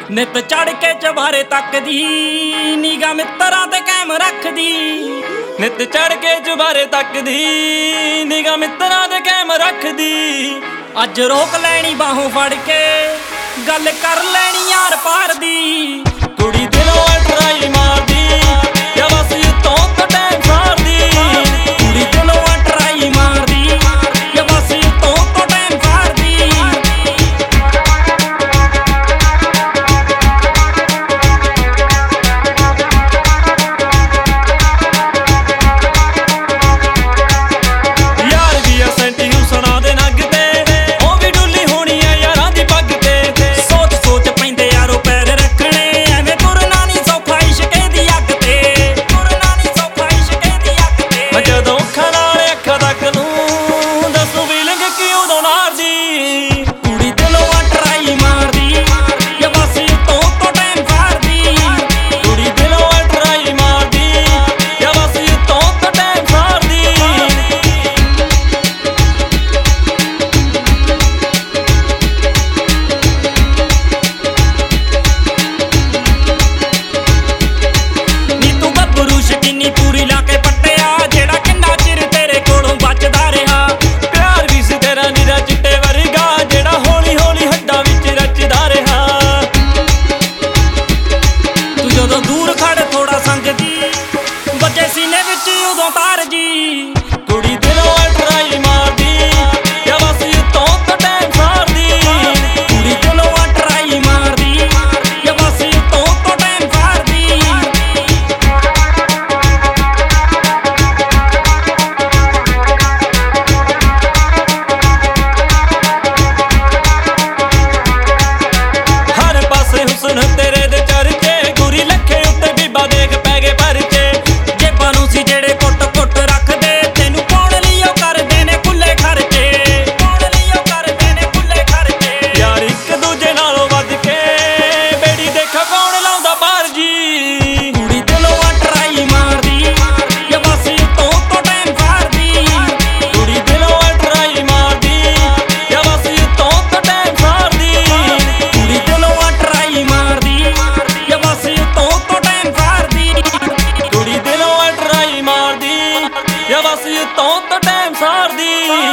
ਨਿਤ ਚੜ ਕੇ ਚੁਬਾਰੇ ਤੱਕਦੀ, ਨਿਗਾਹ ਮਿੱਤਰਾਂ ਤੇ ਕਾਇਮ ਰੱਖਦੀ। ਨਿਤ ਚੜ ਕੇ ਚੁਬਾਰੇ ਤੱਕਦੀ, ਨਿਗਾਹ ਮਿੱਤਰਾਂ ਤੇ ਕਾਇਮ ਰੱਖਦੀ। ਅੱਜ ਰੋਕ ਲੈਣੀ ਬਾਹੋਂ ਫੜ ਕੇ, ਗੱਲ ਕਰ ਲੈਣੀ ਯਾਰ ਪਾਰ ਦੀ। ਕੁੜੀ ਦਿਲੋਂ ਟਰਾਈ ਮਾਰਦੀ, ਜਾਂ ਬਸ ਉੱਤੋਂ ਤੋਂ ਟਾਈਮ ਸਾਰਦੀ। ਕੁੜੀ ਦਿਲੋਂ ਟਰਾਈ ਮਾਰਦੀ, ਜਾਂ ਬਸ ਉੱਤੋਂ ਤੋਂ ਟਾਈਮ ਸਾਰਦੀ। ਯਾਰ ਵੀ ਆ ਸੈਂਟੀ ਹੁਸਨਾ ਦੇ ਨੱਗ ਤੇ, ਉਹ ਵੀ ਡੁੱਲੀ ਹੋਣੀ ਆ ਯਾਰਾਂ ਦੀ ਪੱਗ ਤੇ। ਸੋਚ ਸੋਚ ਪੈਂਦੇ ਯਾਰੋ ਪੈਰ ਰੱਖਣੇ, ਐਵੇਂ ਤੁਰਨਾ ਨੀ ਸੌਖਾ ਇਸ਼ਕੇ ਦੀ ਅੱਗ ਤੇ। ਤੁਰਨਾ ਨੀ ਸੌਖਾ ਇਸ਼ਕੇ ਦੀ ਅੱਗ ਤੇ। ਜਦੋਂ ਅੱਖਾਂ ਨਾਲ ਅੱਖਾਂ ਤੱਕ ਨੂੰ, ਦੱਸੋ ਫੀਲਿੰਗ ਕੀ ਉਦੋਂ ਮਾਰਦੀ। ਕੁੜੀ ਦਿਲੋਂ ਟਰਾਈ ਮਾਰਦੀ, ਜਾਂ ਬਸ ਉੱਤੋਂ ਤੋਂ ਟਾਈਮ ਸਾਰਦੀ। ਕੁੜੀ ਦਿਲੋਂ ਟਰਾਈ ਮਾਰਦੀ, ਜਾਂ ਬਸ ਉੱਤੋਂ ਤੋਂ ਟਾਈਮ ਸਾਰਦੀ। ਨੀ ਤੂੰ ਗੱਭਰੂ ਸ਼ਕੀਨੀ ਪੂਰੀ ਲਾ ਕੇ ਪੱਟਿਆ, ਜਿਹੜਾ ਕਿੰਨਾ ਚਿਰ ਤੇਰੇ ਕੋਲੋਂ ਬਚਦਾ ਰਿਹਾ। ਪਿਆਰ ਵੀ ਸੀ ਤੇਰਾ ਨੀਰਾ ਚਿੱਟੇ ਵਰਗਾ, ਜਿਹੜਾ ਹੌਲੀ ਹੌਲੀ ਹੱਡਾਂ ਵਿੱਚ ਰਚਦਾ ਰਿਹਾ। ਤੂੰ ਜਦੋਂ ਦੂਰ ਖੜ ਥੋੜਾ ਸੰਗਦੀ, ਬੱਜੇ ਸੀਨੇ ਵਿੱਚ ਉਦੋਂ ਤਾਰ ਜੀ। ਕੁੜੀ ਦਿਲੋਂ ਟਰਾਈ ਮਾਰਦੀ, ਜਾਂ ਬਸ ਉੱਤੋਂ ਤੋਂ ਟਾਈਮ ਸਾਰਦੀ। ਕੁੜੀ ਦਿਲੋਂ ਟਰਾਈ ਮਾਰਦੀ, ਜਾਂ ਬਸ ਉੱਤੋਂ ਤੋਂ ਟਾਈਮ ਸਾਰਦੀ। ਹਰ ਪਾਸੇ ਹੁਸਨ ਤੇਰੇ ਦੇ ਚਰਚੇ, ਗੁਰੀ ਲੱਖੇ ਉੱਤੇ ਬੀਬਾ ਦੇਖ ਪੈ ਗਏ ਪਰਚੇ। ਜੇਬਾਂ ਨੂੰ ਸੀ ਜਿਹੜੇ ਕੁੱਟ ਕੁੱਟ ਰੱਖਦੇ, ਤੈਨੂੰ ਪਾਉਣ ਲਈ ਉਹ ਕਰਦੇ ਨੇ ਖੁੱਲੇ ਖਰਚੇ। ਪਾਉਣ ਲਈ ਉਹ ਕਰਦੇ ਨੇ ਖੁੱਲੇ ਖਰਚੇ। ਯਾਰ ਇੱਕ ਦੂਜੇ ਨਾਲੋਂ ਵੱਧ ਕੇ, ਬੇੜੀ ਦੇਖਾ ਕੌਣ ਲਾਉਂਦਾ ਬਾਹਰ ਜੀ। ਕੁੜੀ ਦਿਲੋਂ ਟਰਾਈ ਮਾਰਦੀ, ਜਾਂ ਬਸ ਉੱਤੋਂ ਤੋਂ ਟਾਈਮ ਸਾਰਦੀ। ਕੁੜੀ ਦਿਲੋਂ ਟਰਾਈ ਮਾਰਦੀ, ਜਾਂ ਬਸ ਉੱਤੋਂ ਤੋਂ ਟਾਈਮ ਸਾਰਦੀ। ਕੁੜੀ ਦਿਲੋਂ ਟਰਾਈ ਮਾਰਦੀ, ਜਾਂ ਬਸ ਉੱਤੋਂ ਤੋਂ ਟਾਈਮ ਸਾਰਦੀ। ਕੁੜੀ ਦਿਲੋਂ ਟਰਾਈ ਮਾਰਦੀ, ਜਾਂ ਬਸ ਉੱਤੋਂ ਤੋਂ ਟਾਈਮ ਸਾਰਦੀ।